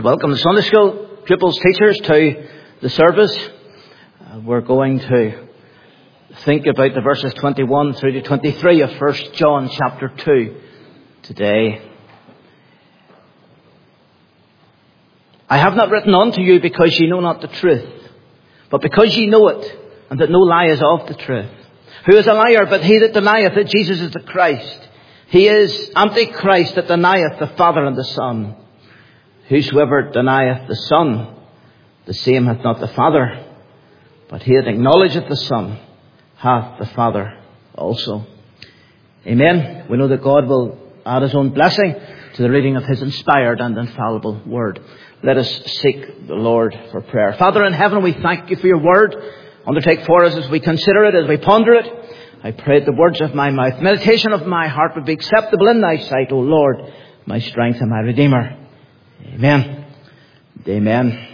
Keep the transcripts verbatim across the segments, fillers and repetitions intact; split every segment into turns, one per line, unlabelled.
welcome the Sunday School pupils, teachers to the service. Uh, we're going to think about the verses twenty-one through to twenty-three of First John chapter two today. I have not written unto you because ye know not the truth, but because ye know it, and that no lie is of the truth. Who is a liar but he that denieth that Jesus is the Christ? He is Antichrist that denieth the Father and the Son. Whosoever denieth the Son, the same hath not the Father, but he that acknowledgeth the Son hath the Father also. Amen. We know that God will add his own blessing to the reading of his inspired and infallible word. Let us seek the Lord for prayer. Father in heaven, we thank you for your word. Undertake for us as we consider it, as we ponder it. I pray that the words of my mouth, meditation of my heart would be acceptable in thy sight, O Lord, my strength and my Redeemer. Amen. Amen.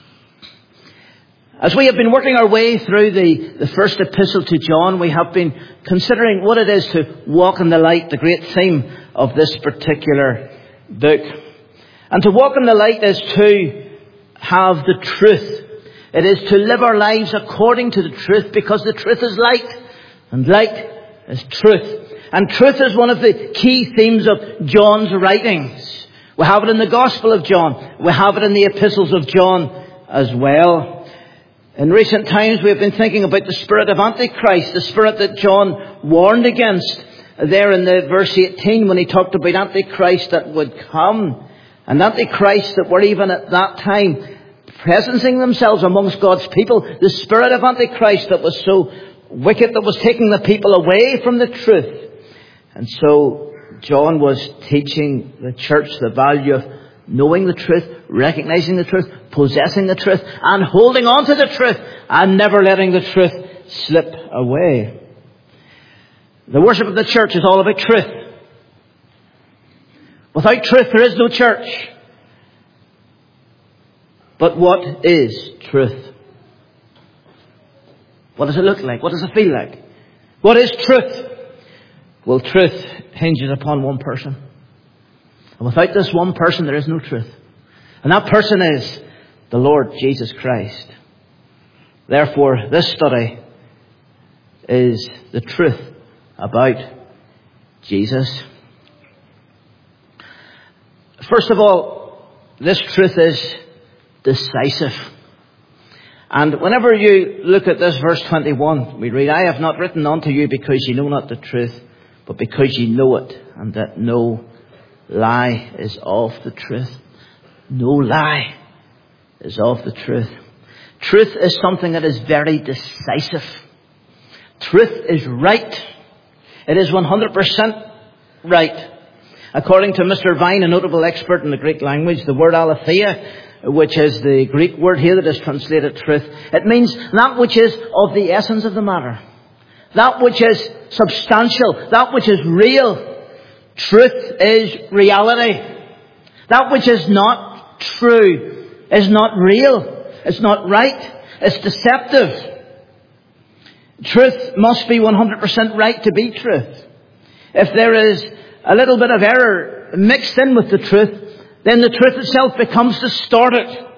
As we have been working our way through the, the first epistle to John, we have been considering what it is to walk in the light, the great theme of this particular book. And to walk in the light is to have the truth. It is to live our lives according to the truth, because the truth is light, and light is truth. And truth is one of the key themes of John's writings. We have it in the Gospel of John. We have it in the epistles of John as well. In recent times we have been thinking about the spirit of Antichrist, the spirit that John warned against there in the verse eighteen when he talked about Antichrist that would come. And Antichrist that were even at that time presencing themselves amongst God's people. The spirit of Antichrist that was so wicked, that was taking the people away from the truth. And so John was teaching the church the value of knowing the truth, recognizing the truth, possessing the truth, and holding on to the truth, and never letting the truth slip away. The worship of the church is all about truth. Without truth, there is no church. But what is truth? What does it look like? What does it feel like? What is truth? Well, truth hinges upon one person. And without this one person, there is no truth. And that person is the Lord Jesus Christ. Therefore, this study is the truth about Jesus. First of all, this truth is decisive. And whenever you look at this verse twenty-one, we read, I have not written unto you because ye know not the truth, but because ye know it, and that no lie is of the truth. No lie is of the truth. Truth is something that is very decisive. Truth is right. It is one hundred percent right. According to Mister Vine, a notable expert in the Greek language, the word aletheia, which is the Greek word here that is translated truth, it means that which is of the essence of the matter. That which is substantial. That which is real. Truth is reality. That which is not true is not real. It's not right. It's deceptive. Truth must be one hundred percent right to be truth. If there is a little bit of error mixed in with the truth, then the truth itself becomes distorted.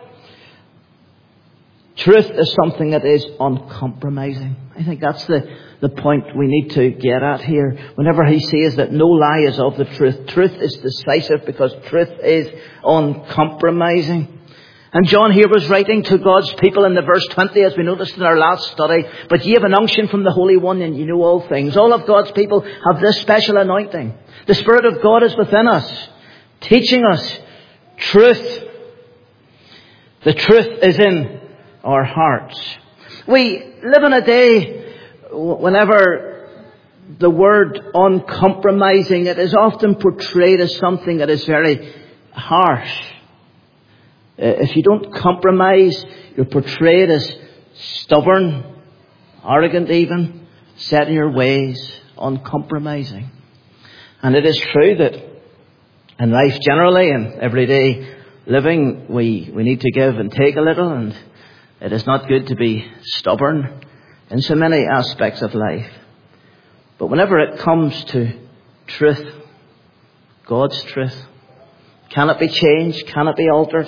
Truth is something that is uncompromising. I think that's the, the point we need to get at here. Whenever he says that no lie is of the truth, truth is decisive because truth is uncompromising. And John here was writing to God's people in the verse twenty, as we noticed in our last study. But ye have an unction from the Holy One, and ye know all things. All of God's people have this special anointing. The Spirit of God is within us, teaching us truth. The truth is in our hearts. We live in a day whenever the word uncompromising, it is often portrayed as something that is very harsh. If you don't compromise, you're portrayed as stubborn, arrogant even, set in your ways, uncompromising. And it is true that in life generally and everyday living, we, we need to give and take a little, and it is not good to be stubborn in so many aspects of life. But whenever it comes to truth, God's truth, can it be changed? Can it be altered?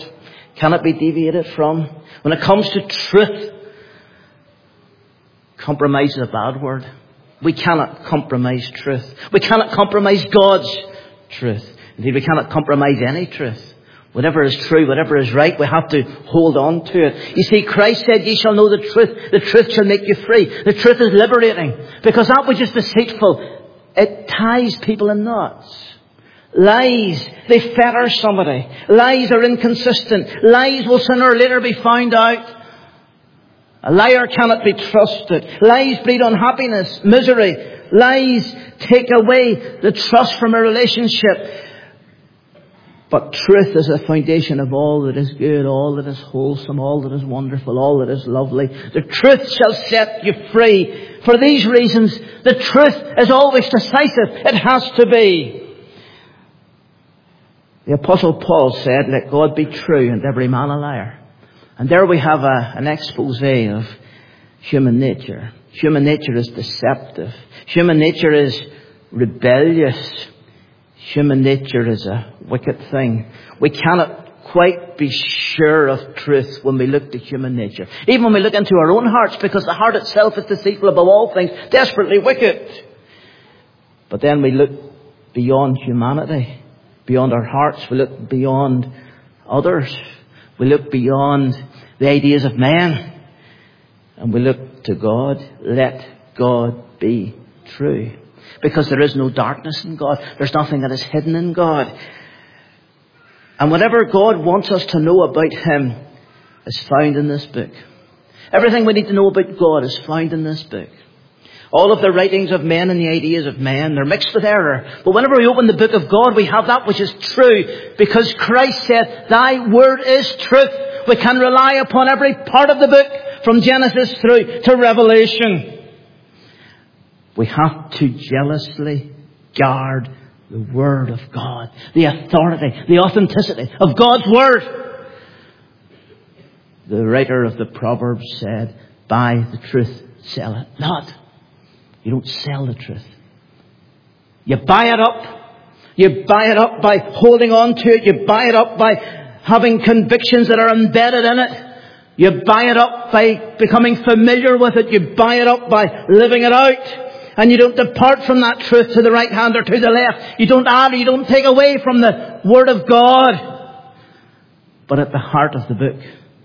Cannot be deviated from. When it comes to truth, compromise is a bad word. We cannot compromise truth. We cannot compromise God's truth. Indeed, we cannot compromise any truth. Whatever is true, whatever is right, we have to hold on to it. You see, Christ said, ye shall know the truth. The truth shall make you free. The truth is liberating. Because that which is deceitful, it ties people in knots. Lies, they fetter somebody. Lies are inconsistent. Lies will sooner or later be found out. A liar cannot be trusted. Lies breed unhappiness, misery. Lies take away the trust from a relationship. But truth is the foundation of all that is good, all that is wholesome, all that is wonderful, all that is lovely. The truth shall set you free. For these reasons, the truth is always decisive. It has to be. The Apostle Paul said, let God be true and every man a liar. And there we have a, an expose of human nature. Human nature is deceptive. Human nature is rebellious. Human nature is a wicked thing. We cannot quite be sure of truth when we look to human nature. Even when we look into our own hearts, because the heart itself is deceitful above all things, desperately wicked. But then we look beyond humanity, beyond our hearts. We look beyond others. We look beyond the ideas of man. And we look to God. Let God be true. Because there is no darkness in God. There's nothing that is hidden in God. And whatever God wants us to know about Him is found in this book. Everything we need to know about God is found in this book. All of the writings of men and the ideas of men, they're mixed with error. But whenever we open the book of God, we have that which is true. Because Christ said, thy word is truth. We can rely upon every part of the book, from Genesis through to Revelation. We have to jealously guard the Word of God. The authority, the authenticity of God's Word. The writer of the Proverbs said, buy the truth, sell it not. You don't sell the truth. You buy it up. You buy it up by holding on to it. You buy it up by having convictions that are embedded in it. You buy it up by becoming familiar with it. You buy it up by living it out. And you don't depart from that truth to the right hand or to the left. You don't add or you don't take away from the Word of God. But at the heart of the book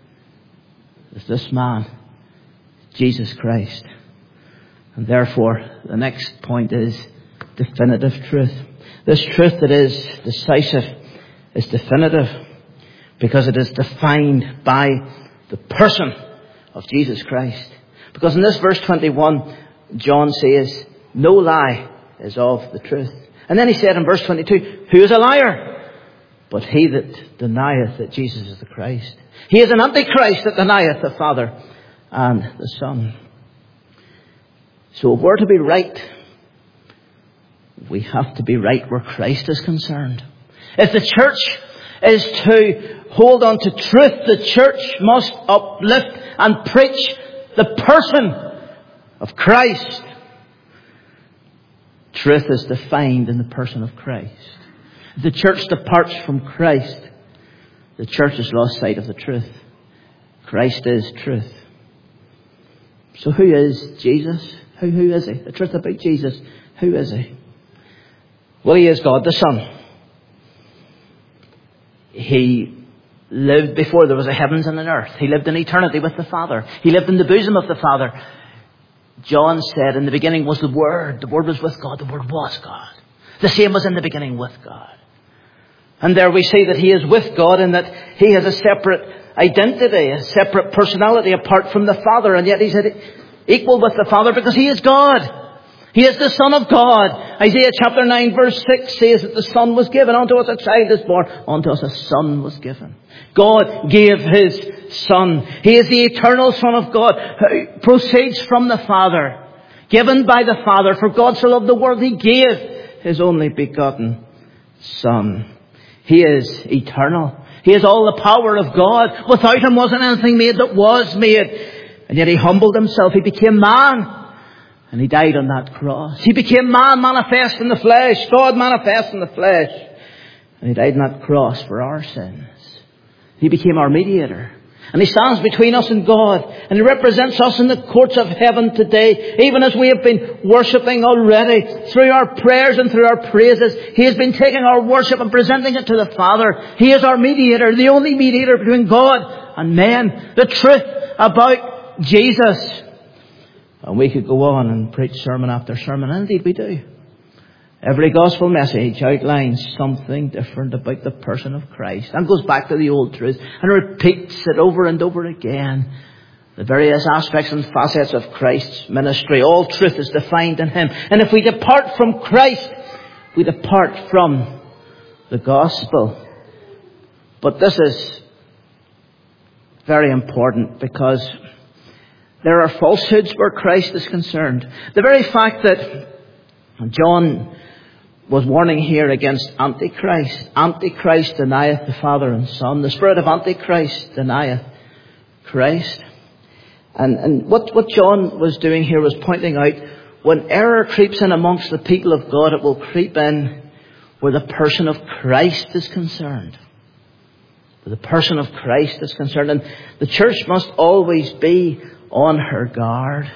is this man, Jesus Christ. And therefore, the next point is definitive truth. This truth that is decisive is definitive because it is defined by the person of Jesus Christ. Because in this verse twenty-one, John says, no lie is of the truth. And then he said in verse twenty-two, who is a liar? But he that denieth that Jesus is the Christ. He is an antichrist that denieth the Father and the Son. So if we're to be right, we have to be right where Christ is concerned. If the church is to hold on to truth, the church must uplift and preach the person of Christ. Truth is defined in the person of Christ. If the church departs from Christ, the church has lost sight of the truth. Christ is truth. So who is Jesus? Who, who is He? The truth about Jesus. Who is He? Well, He is God the Son. He lived before there was a heavens and an earth. He lived in eternity with the Father. He lived in the bosom of the Father. John said, in the beginning was the Word. The Word was with God. The Word was God. The same was in the beginning with God. And there we see that He is with God and that He has a separate identity, a separate personality apart from the Father. And yet He's equal with the Father because He is God. He is the Son of God. Isaiah chapter nine verse six says that the Son was given. Unto us a child is born. Unto us a Son was given. God gave His Son. He is the eternal Son of God who proceeds from the Father. Given by the Father. For God so loved the world, He gave His only begotten Son. He is eternal. He has all the power of God. Without Him wasn't anything made that was made. And yet He humbled Himself. He became man. And He died on that cross. He became man manifest in the flesh. God manifest in the flesh. And He died on that cross for our sins. He became our mediator. And He stands between us and God. And He represents us in the courts of heaven today. Even as we have been worshipping already through our prayers and through our praises, He has been taking our worship and presenting it to the Father. He is our mediator, the only mediator between God and men. The truth about Jesus. And we could go on and preach sermon after sermon. And indeed we do. Every gospel message outlines something different about the person of Christ and goes back to the old truth and repeats it over and over again. The various aspects and facets of Christ's ministry. All truth is defined in Him. And if we depart from Christ, we depart from the gospel. But this is very important because there are falsehoods where Christ is concerned. The very fact that John was warning here against Antichrist. Antichrist denieth the Father and Son. The spirit of Antichrist denieth Christ. And, and what, what John was doing here was pointing out when error creeps in amongst the people of God, it will creep in where the person of Christ is concerned. Where the person of Christ is concerned. And the church must always be on her guard.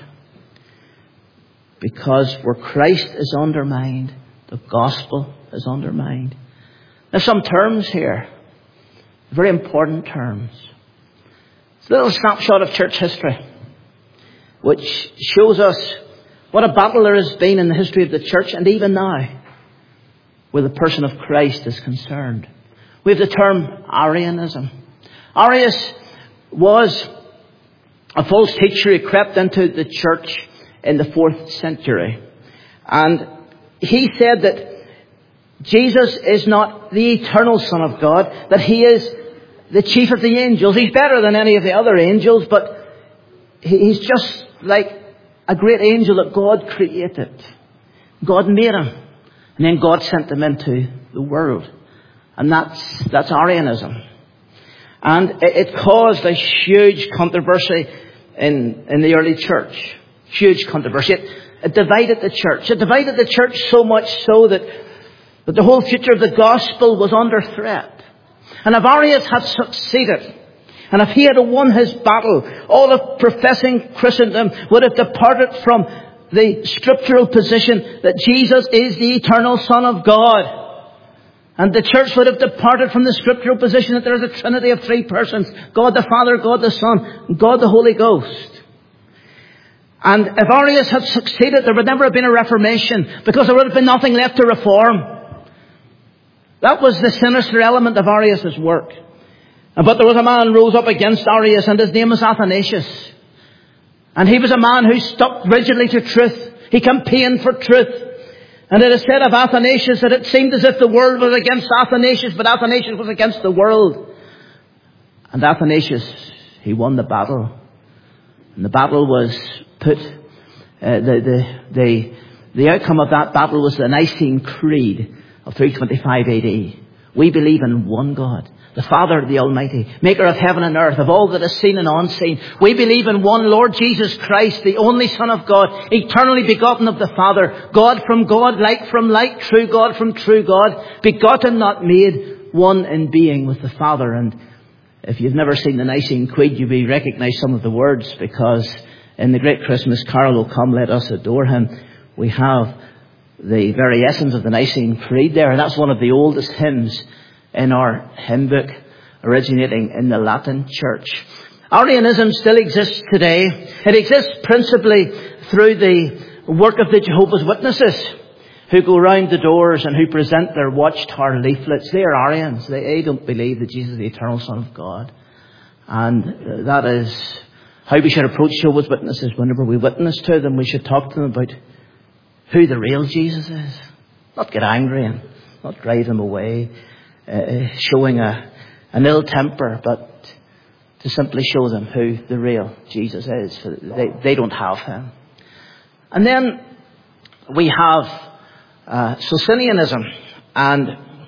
Because where Christ is undermined, the gospel is undermined. There's some terms here. Very important terms. It's a little snapshot of church history, which shows us what a battle there has been in the history of the church, and even now, where the person of Christ is concerned. We have the term Arianism. Arius was a false teacher who crept into the church in the fourth century. And he said that Jesus is not the eternal Son of God, that He is the chief of the angels. He's better than any of the other angels, but He's just like a great angel that God created. God made Him. And then God sent Him into the world. And that's, that's Arianism. And it, it caused a huge controversy in, in the early church. Huge controversy. It, it divided the church. It divided the church so much so that, that the whole future of the gospel was under threat. And if Arius had succeeded, and if he had won his battle, all of professing Christendom would have departed from the scriptural position that Jesus is the eternal Son of God. And the church would have departed from the scriptural position that there is a Trinity of three persons. God the Father, God the Son, and God the Holy Ghost. And if Arius had succeeded, there would never have been a Reformation, because there would have been nothing left to reform. That was the sinister element of Arius' work. But there was a man rose up against Arius, and his name was Athanasius. And he was a man who stuck rigidly to truth. He campaigned for truth. And it is said of Athanasius that it seemed as if the world was against Athanasius, but Athanasius was against the world. And Athanasius, he won the battle. And the battle was put, uh, the, the, the, the outcome of that battle was the Nicene Creed of three twenty-five A D. We believe in one God, the Father, the Almighty, maker of heaven and earth, of all that is seen and unseen. We believe in one Lord Jesus Christ, the only Son of God, eternally begotten of the Father, God from God, light from light, true God from true God, begotten, not made, one in being with the Father. And if you've never seen the Nicene Creed, you may recognize some of the words, because in the great Christmas carol, "O Come, Let Us Adore Him," we have the very essence of the Nicene Creed there. And that's one of the oldest hymns in our hymn book, originating in the Latin Church. Arianism still exists today. It exists principally through the work of the Jehovah's Witnesses, who go round the doors and who present their Watchtower leaflets. They are Arians. They, they don't believe that Jesus is the eternal Son of God. And that is how we should approach Jehovah's Witnesses. Whenever we witness to them, we should talk to them about who the real Jesus is. Not get angry and not drive them away, uh, showing a, an ill temper, but to simply show them who the real Jesus is. For they, they don't have Him. And then we have uh, Socinianism. And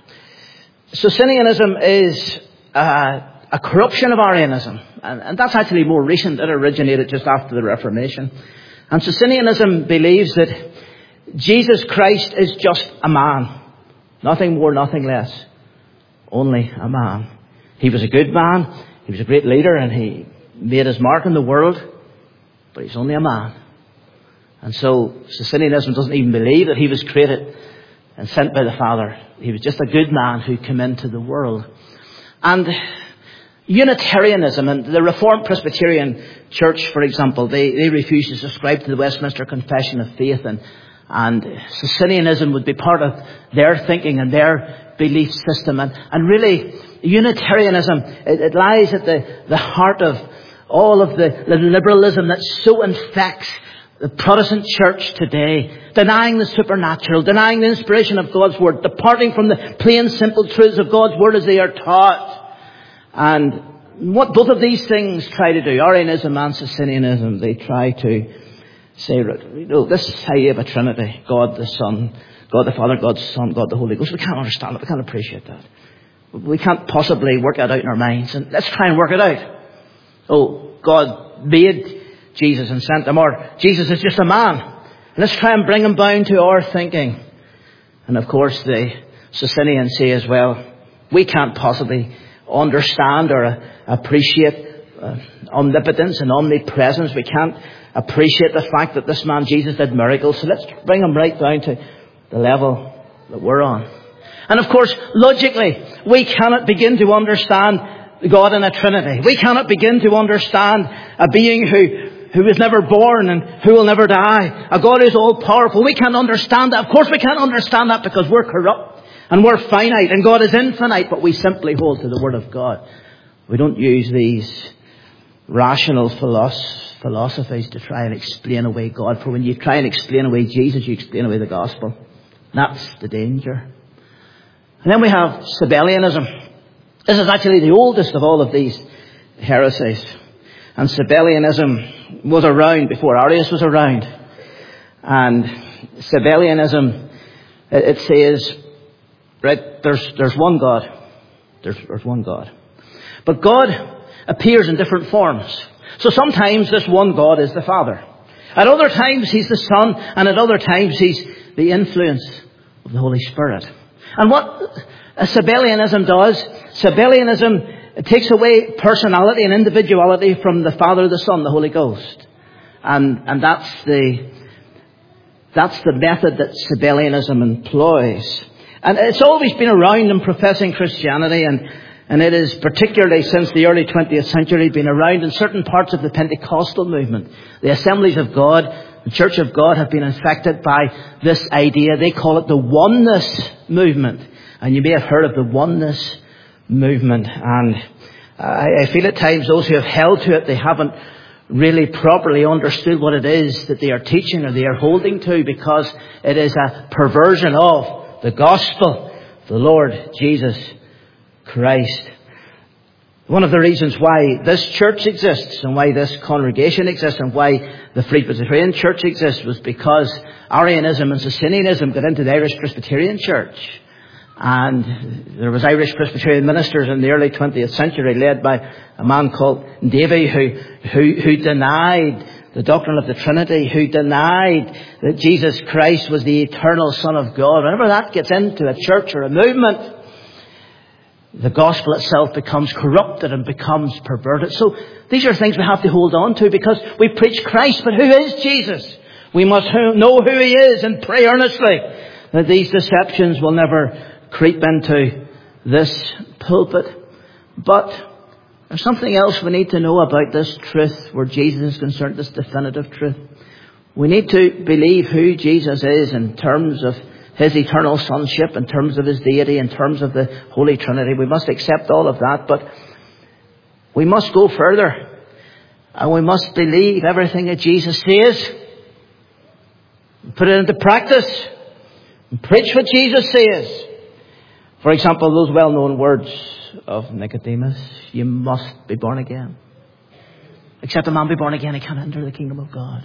Socinianism is uh, a corruption of Arianism. And, and that's actually more recent. It originated just after the Reformation. And Socinianism believes that Jesus Christ is just a man. Nothing more, nothing less. Only a man. He was a good man. He was a great leader, and he made his mark in the world. But he's only a man. And so Socinianism doesn't even believe that he was created and sent by the Father. He was just a good man who came into the world. And Unitarianism and the Reformed Presbyterian Church, for example, they, they refuse to subscribe to the Westminster Confession of Faith, and, and Socinianism would be part of their thinking and their belief system. And, and really, Unitarianism, it, it lies at the, the heart of all of the, the liberalism that so infects the Protestant church today, denying the supernatural, denying the inspiration of God's Word, departing from the plain, simple truths of God's Word as they are taught. And what both of these things try to do, Arianism and Socinianism, they try to say, you know, this is how you have a Trinity, God the Son, God the Father, God the Son, God the Holy Ghost. We can't understand it. We can't appreciate that. We can't possibly work that out in our minds. And let's try and work it out. Oh, God made Jesus and sent him, or Jesus is just a man. Let's try and bring him down to our thinking. And of course the Socinians say as well, we can't possibly understand or uh, appreciate uh, omnipotence and omnipresence. We can't appreciate the fact that this man Jesus did miracles. So let's bring him right down to the level that we're on. And of course, logically, we cannot begin to understand God in a Trinity. We cannot begin to understand a being who who was never born and who will never die. A God who is all powerful. We can't understand that. Of course we can't understand that because we're corrupt and we're finite and God is infinite, but we simply hold to the Word of God. We don't use these rational philosoph- philosophies to try and explain away God. For when you try and explain away Jesus, you explain away the gospel. That's the danger. And then we have Sabellianism. This is actually the oldest of all of these heresies. And Sabellianism was around before Arius was around. And Sabellianism, it, it says, right, there's, there's one God. There's, there's one God. But God appears in different forms. So sometimes this one God is the Father. At other times He's the Son. And at other times He's the influence of the Holy Spirit. And what Sabellianism does, Sabellianism it takes away personality and individuality from the Father, the Son, the Holy Ghost. And, and that's the, that's the method that Sabellianism employs. And it's always been around in professing Christianity, and, and it is particularly since the early twentieth century been around in certain parts of the Pentecostal movement. The Assemblies of God, the Church of God have been infected by this idea. They call it the oneness movement. And you may have heard of the oneness movement, and I, I feel at times those who have held to it, they haven't really properly understood what it is that they are teaching or they are holding to, because it is a perversion of the gospel, the Lord Jesus Christ. One of the reasons why this church exists and why this congregation exists and why the Free Presbyterian Church exists was because Arianism and Socinianism got into the Irish Presbyterian Church. And there was Irish Presbyterian ministers in the early twentieth century led by a man called Davy who, who, who denied the doctrine of the Trinity, who denied that Jesus Christ was the eternal Son of God. Whenever that gets into a church or a movement, the gospel itself becomes corrupted and becomes perverted. So these are things we have to hold on to, because we preach Christ, but who is Jesus? We must know who He is and pray earnestly that these deceptions will never creep into this pulpit. But there's something else we need to know about this truth where Jesus is concerned, this definitive truth. We need to believe who Jesus is in terms of His eternal sonship, in terms of His deity, in terms of the Holy Trinity. We must accept all of that, but we must go further. And we must believe everything that Jesus says. Put it into practice. And preach what Jesus says. For example, those well-known words of Nicodemus, you must be born again. Except a man be born again, he can't enter the kingdom of God.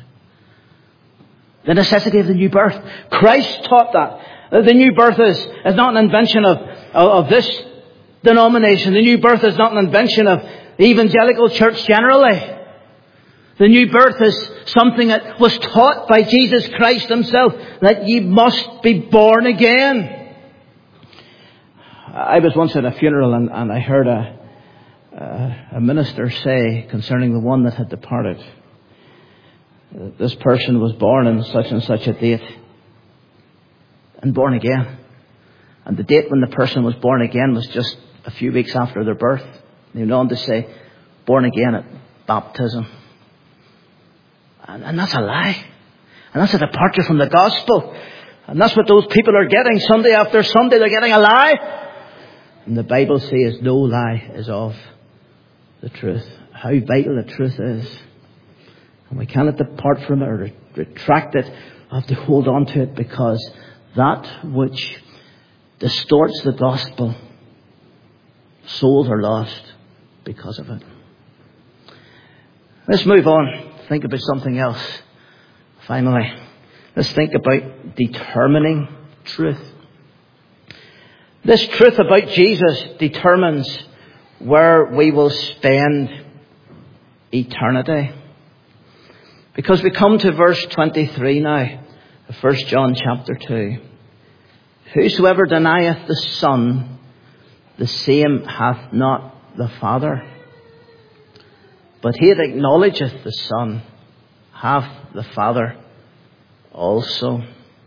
The necessity of the new birth. Christ taught that. The new birth is, is not an invention of, of, of this denomination. The new birth is not an invention of the evangelical church generally. The new birth is something that was taught by Jesus Christ Himself, that ye must be born again. I was once at a funeral and, and I heard a, uh, a minister say concerning the one that had departed. Uh, this person was born on such and such a date and born again. And the date when the person was born again was just a few weeks after their birth. They went on to say, born again at baptism. And, and that's a lie. And that's a departure from the gospel. And that's what those people are getting. Sunday after Sunday, they're getting a lie. And the Bible says no lie is of the truth. How vital the truth is. And we cannot depart from it or retract it. We have to hold on to it, because that which distorts the gospel, souls are lost because of it. Let's move on. Think about something else. Finally, let's think about determining truth. This truth about Jesus determines where we will spend eternity. Because we come to verse twenty-three now, of First John chapter two. Whosoever denieth the Son, the same hath not the Father. But he that acknowledgeth the Son hath the Father also.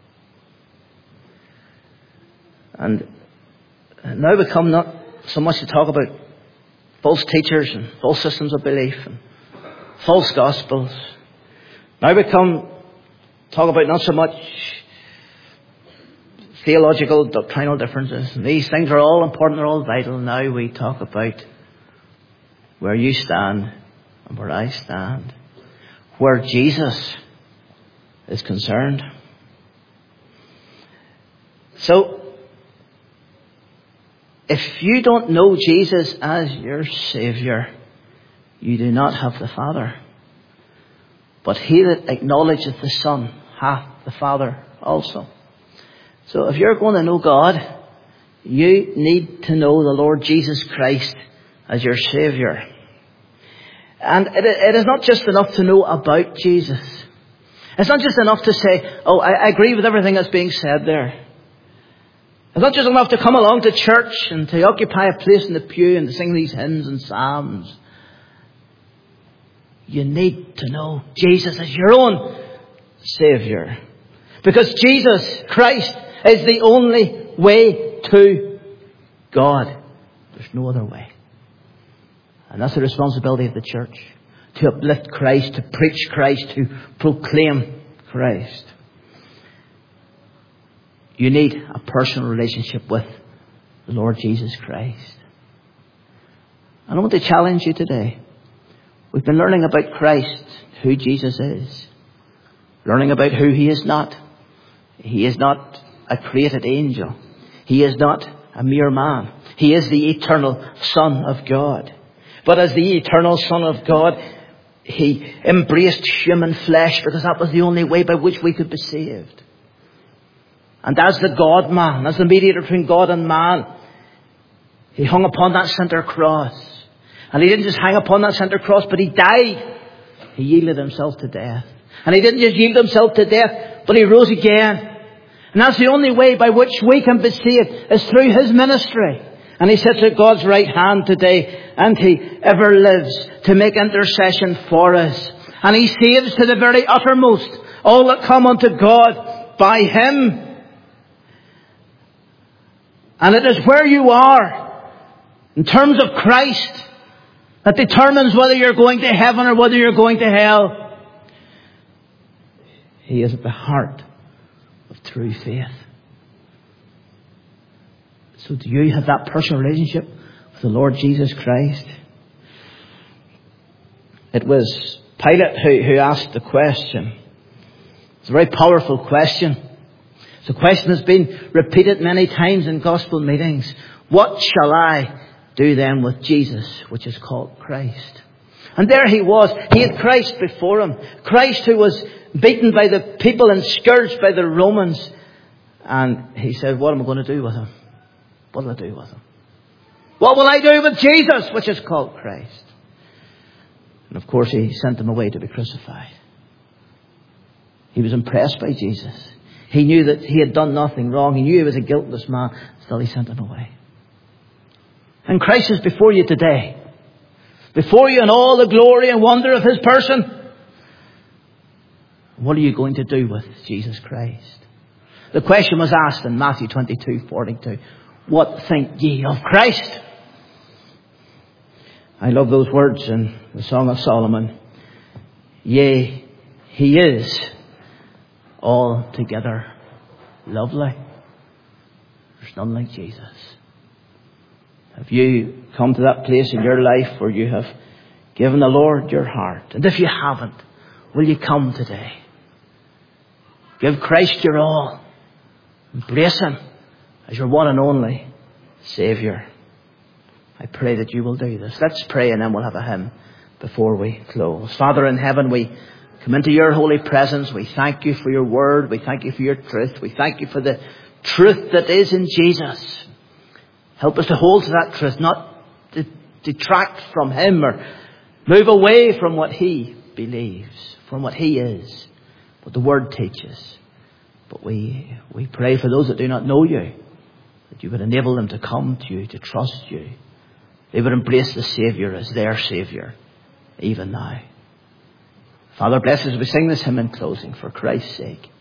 And now we come not so much to talk about false teachers and false systems of belief and false gospels. Now we come to talk about not so much theological, doctrinal differences. These things are all important, they're all vital. Now we talk about where you stand and where I stand, where Jesus is concerned. So, if you don't know Jesus as your Saviour, you do not have the Father. But he that acknowledgeth the Son hath the Father also. So if you're going to know God, you need to know the Lord Jesus Christ as your Saviour. And it, it is not just enough to know about Jesus. It's not just enough to say, oh, I, I agree with everything that's being said there. It's not just enough to come along to church and to occupy a place in the pew and to sing these hymns and psalms. You need to know Jesus as your own Saviour. Because Jesus Christ is the only way to God. There's no other way. And that's the responsibility of the church. To uplift Christ, to preach Christ, to proclaim Christ. You need a personal relationship with the Lord Jesus Christ. And I want to challenge you today. We've been learning about Christ, who Jesus is. Learning about who He is not. He is not a created angel. He is not a mere man. He is the eternal Son of God. But as the eternal Son of God, He embraced human flesh because that was the only way by which we could be saved. And as the God-man, as the mediator between God and man, He hung upon that centre cross. And He didn't just hang upon that centre cross, but He died. He yielded Himself to death. And He didn't just yield Himself to death, but He rose again. And that's the only way by which we can be saved, is through His ministry. And He sits at God's right hand today, and He ever lives to make intercession for us. And He saves to the very uttermost all that come unto God by Him. And it is where you are, in terms of Christ, that determines whether you're going to heaven or whether you're going to hell. He is at the heart of true faith. So do you have that personal relationship with the Lord Jesus Christ? It was Pilate who, who asked the question. It's a very powerful question. It's a question that's been repeated many times in gospel meetings. What shall I do then with Jesus, which is called Christ? And there He was. He had Christ before Him. Christ who was beaten by the people and scourged by the Romans. And He said, what am I going to do with Him? What will I do with Him? What will I do with Jesus, which is called Christ? And of course He sent Him away to be crucified. He was impressed by Jesus. He knew that He had done nothing wrong. He knew He was a guiltless man. Still He sent Him away. And Christ is before you today. before you in all the glory and wonder of his person. What are you going to do with Jesus Christ? The question was asked in Matthew twenty-two forty-two. What think ye of Christ? I love those words in the Song of Solomon. Yea, he is altogether lovely. There's none like Jesus. Have you come to that place in your life where you have given the Lord your heart? And if you haven't, will you come today? Give Christ your all. Embrace him as your one and only Saviour. I pray that you will do this. Let's pray and then we'll have a hymn before we close. Father in heaven, we come into your holy presence. We thank you for your word. We thank you for your truth. We thank you for the truth that is in Jesus. Help us to hold to that truth, not to detract from him or move away from what he believes, from what he is, what the word teaches. But we, we pray for those that do not know you, that you would enable them to come to you, to trust you. They would embrace the Saviour as their Saviour, even now. Father, bless us as we sing this hymn in closing for Christ's sake.